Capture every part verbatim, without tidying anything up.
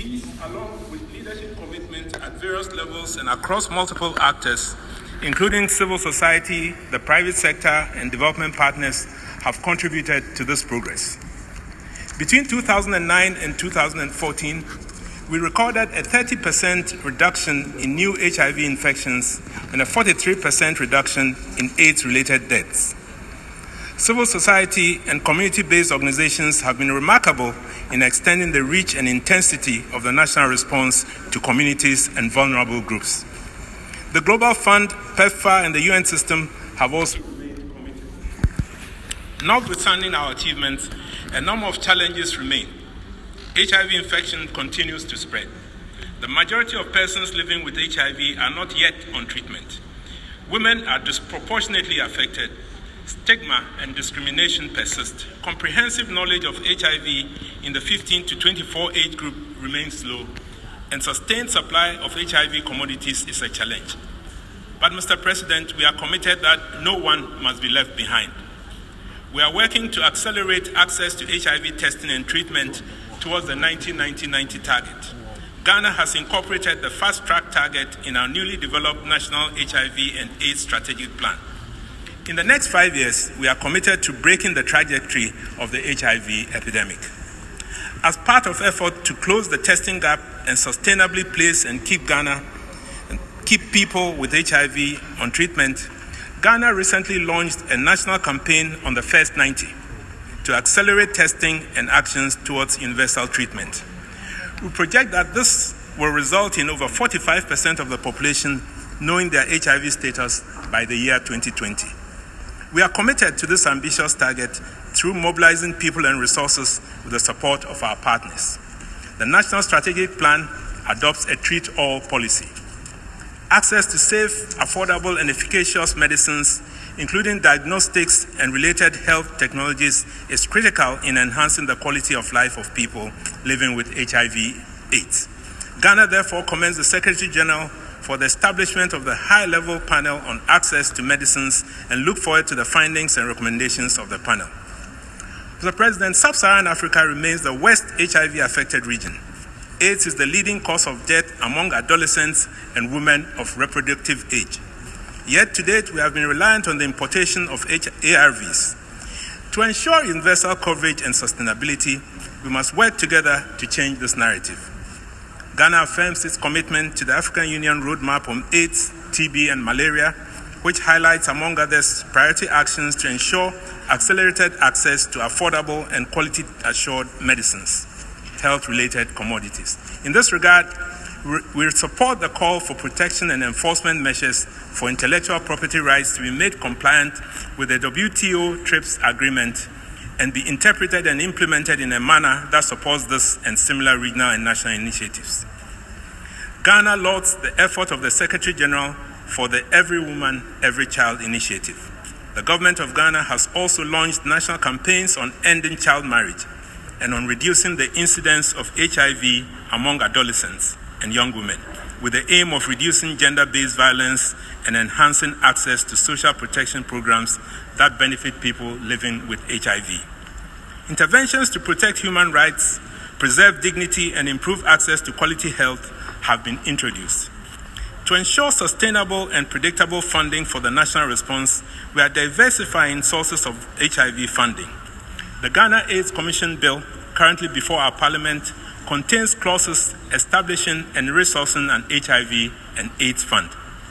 These, along with leadership commitment at various levels and across multiple actors, including civil society, the private sector, and development partners, have contributed to this progress. Between two thousand nine and two thousand fourteen, we recorded a thirty percent reduction in new H I V infections and a forty-three percent reduction in AIDS-related deaths. Civil society and community-based organizations have been remarkable in extending the reach and intensity of the national response to communities and vulnerable groups. The Global Fund, PEPFAR, and the U N system have also remained committed. Notwithstanding our achievements, a number of challenges remain. H I V infection continues to spread. The majority of persons living with H I V are not yet on treatment. Women are disproportionately affected. Stigma and discrimination persist. Comprehensive knowledge of H I V in the fifteen to twenty-four age group remains low, and sustained supply of H I V commodities is a challenge. But, Mister President, we are committed that no one must be left behind. We are working to accelerate access to H I V testing and treatment towards the nineteen ninety ninety target. Ghana has incorporated the fast-track target in our newly developed National H I V and AIDS Strategic Plan. In the next five years, we are committed to breaking the trajectory of the H I V epidemic. As part of effort to close the testing gap and sustainably place and keep Ghana, keep people with H I V on treatment, Ghana recently launched a national campaign on the first ninety to accelerate testing and actions towards universal treatment. We project that this will result in over forty-five percent of the population knowing their H I V status by the year twenty twenty. We are committed to this ambitious target through mobilizing people and resources with the support of our partners. The National Strategic Plan adopts a treat-all policy. Access to safe, affordable, and efficacious medicines, including diagnostics and related health technologies, is critical in enhancing the quality of life of people living with H I V AIDS. Ghana therefore commends the Secretary General for the establishment of the high-level panel on access to medicines and look forward to the findings and recommendations of the panel. Mister President, Sub-Saharan Africa remains the worst H I V-affected region. AIDS is the leading cause of death among adolescents and women of reproductive age. Yet to date, we have been reliant on the importation of A R Vs. To ensure universal coverage and sustainability, we must work together to change this narrative. Ghana affirms its commitment to the African Union Roadmap on AIDS, T B, and malaria, which highlights, among others, priority actions to ensure accelerated access to affordable and quality-assured medicines, health-related commodities. In this regard, we support the call for protection and enforcement measures for intellectual property rights to be made compliant with the W T O TRIPS agreement and be interpreted and implemented in a manner that supports this and similar regional and national initiatives. Ghana lauds the effort of the Secretary General for the Every Woman, Every Child initiative. The government of Ghana has also launched national campaigns on ending child marriage and on reducing the incidence of H I V among adolescents and young women, with the aim of reducing gender-based violence and enhancing access to social protection programs that benefit people living with H I V. Interventions to protect human rights, preserve dignity, and improve access to quality health have been introduced. To ensure sustainable and predictable funding for the national response, we are diversifying sources of H I V funding. The Ghana AIDS Commission Bill, currently before our Parliament, contains clauses establishing and resourcing an H I V and AIDS fund.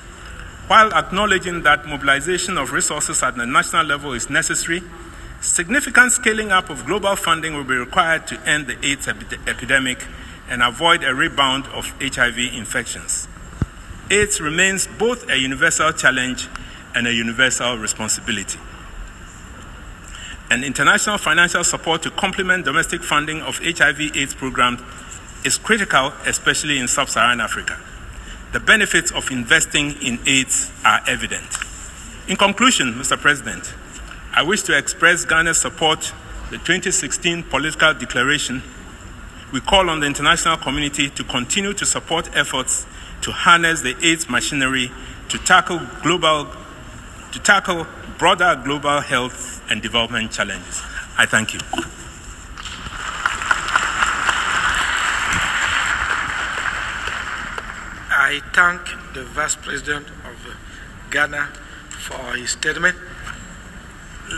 While acknowledging that mobilization of resources at the national level is necessary, significant scaling up of global funding will be required to end the AIDS epi- epidemic and avoid a rebound of H I V infections. AIDS remains both a universal challenge and a universal responsibility. And international financial support to complement domestic funding of H I V AIDS programs is critical, especially in Sub-Saharan Africa. The benefits of investing in AIDS are evident. In conclusion, Mister President, I wish to express Ghana's support to the twenty sixteen political declaration. We call on the international community to continue to support efforts to harness the AIDS machinery to tackle global, to tackle broader global health and development challenges. I thank you. I thank the Vice President of Ghana for his statement.